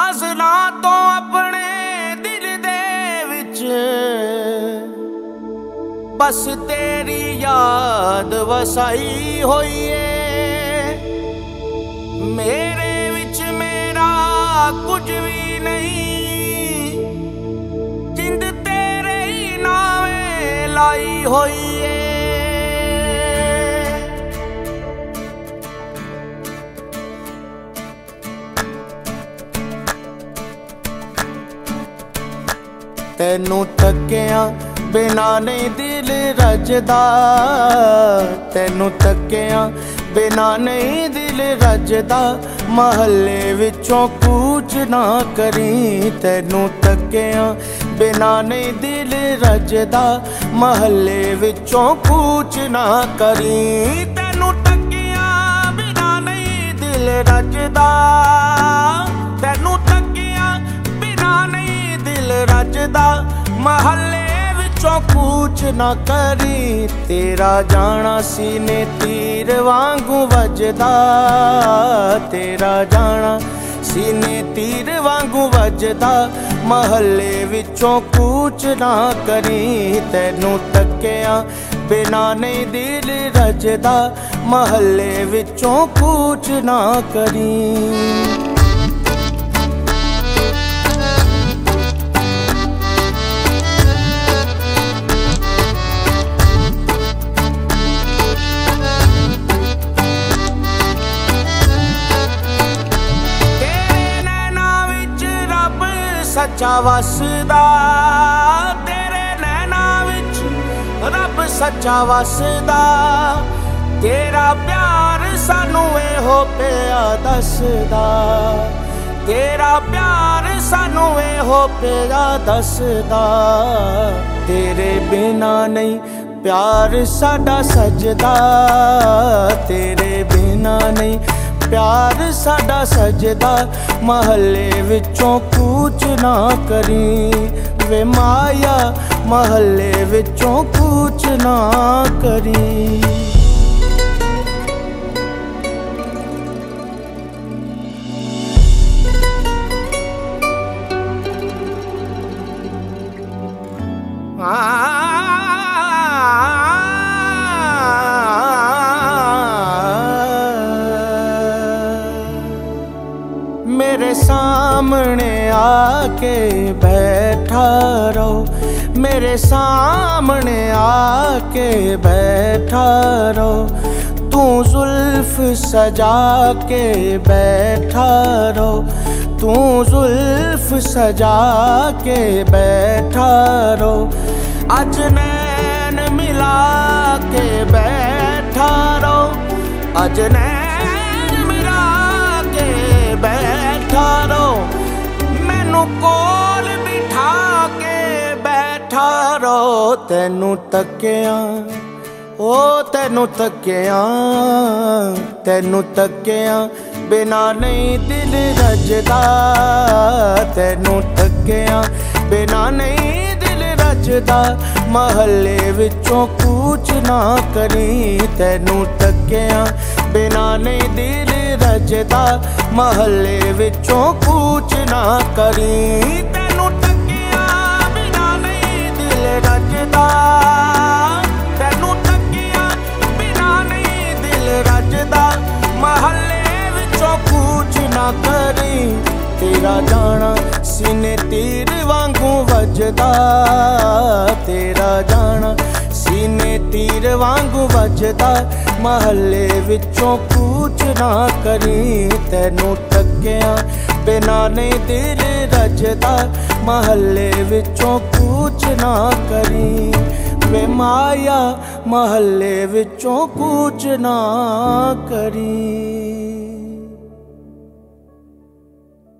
Aslan ਤੋਂ ਆਪਣੇ ਦਿਲ ਦੇ ਵਿੱਚ ਬਸ ਤੇਰੀ ਯਾਦ ਵਸਾਈ ਹੋਈ ਏ। ਮੇਰੇ ਵਿੱਚ ਮੇਰਾ ਕੁਝ ਵੀ ਨਹੀਂ, ਜਿੰਦ ਤੇਰੇ ਹੀ ਨਾਵੇਂ ਲਾਈ ਹੋਈ ਏ। ਤੈਨੂੰ ਤੱਕਿਆ ਬਿਨਾ ਨਹੀਂ ਦਿਲ ਰੱਜਦਾ, ਤੈਨੂੰ ਤੱਕਿਆ ਬਿਨਾ ਨਹੀਂ ਦਿਲ ਰੱਜਦਾ। ਮਹੱਲੇ ਵਿੱਚੋਂ ਕੂਚ ਨਾ ਕਰੀ, ਤੈਨੂੰ ਤੱਕਿਆ ਬਿਨਾ ਨਹੀਂ ਦਿਲ ਰੱਜਦਾ। ਮਹੱਲੇ ਵਿੱਚੋਂ ਕੂਚ ਨਾ ਕਰੀ, ਤੈਨੂੰ ਤੱਕਿਆ ਬਿਨਾ ਨਹੀਂ ਦਿਲ ਰੱਜਦਾ। ਤੈਨੂੰ ਤੱਕਿਆ ਬਿਨਾ ਨਹੀਂ ਦਿਲ ਰੱਜਦਾ। ਮਹੱਲੇ ਵਿੱਚੋਂ ਕੂਚ ਨਾ ਕਰੀ, ਤੇਰਾ ਜਾਣਾ ਸੀਨੇ ਤੀਰ ਵਾਂਗੂ ਵੱਜਦਾ। ਤੇਰਾ ਜਾਣਾ ਸੀਨੇ ਤੀਰ ਵਾਂਗੂ ਵੱਜਦਾ। ਮਹੱਲੇ ਵਿੱਚੋਂ ਕੂਚ ਨਾ ਕਰੀ, ਤੈਨੂੰ ਤੱਕਿਆ ਬਿਨਾ ਨਹੀਂ ਦਿਲ ਰੱਜਦਾ। ਮਹੱਲੇ ਵਿੱਚੋਂ ਕੂਚ ਨਾ ਕਰੀ। ਸੱਚਾ ਵਸਦਾ ਤੇਰੇ ਨੈਣਾਂ ਵਿੱਚ, ਰੱਬ ਸੱਚਾ ਵਸਦਾ। ਤੇਰਾ ਪਿਆਰ ਸਾਨੂੰ ਇਹੋ ਪਿਆ ਦੱਸਦਾ। ਤੇਰਾ ਪਿਆਰ ਸਾਨੂੰ ਇਹੋ ਪਿਆ ਦੱਸਦਾ। ਤੇਰੇ ਬਿਨਾ ਨਹੀਂ ਪਿਆਰ ਸਾਡਾ ਸਜਦਾ। ਤੇਰੇ ਬਿਨਾ ਨਹੀਂ ਪਿਆਰ ਸਾਡਾ ਸਜਦਾ। ਮਹੱਲੇ ਵਿੱਚੋਂ ਕੂਚ ਨਾ ਕਰੀ ਵੇ ਮਾਇਆ, ਮਹੱਲੇ ਵਿੱਚੋਂ ਕੂਚ ਨਾ ਕਰੀ। मेरे सामने आके बैठा रहो, मेरे सामने आके बैठा रहो। तू जुल्फ सजा के बैठा रहो, तू जुल्फ सजा के बैठा रहो। अज नैन मिला के बैठा रहो, अज नैन मिला के बैठा रहो। मैनू कोल बिठा के बैठा रहो। तैनू तक्किया ओ तैनू तक्किया, तैनू तक्किया बिना नहीं दिल रजदा। तैनू तक्किया बिना नहीं दिल रजदा। महल्ले विचों कूच ना करी, तैनू तक्किया बिना नहीं दिल रजदा। महल्ले विचों कूच ना करी, तैनू तक्किया बिना नहीं दिल रजदा। तैनू तक्किया बिना नहीं दिल रजदा। महल्ले विचों कूच ना करी, तेरा जाना सीने तीर वांगू वजदा। तेरा जाना सीने तीर वांगू वजदा। महल्ले विचों कूच ना करी, तैनू तक्किया बिना नहीं दिल रजदा। महल्ले विचों कूच ना करी वे माया, महल्ले विचों कूच ना करी।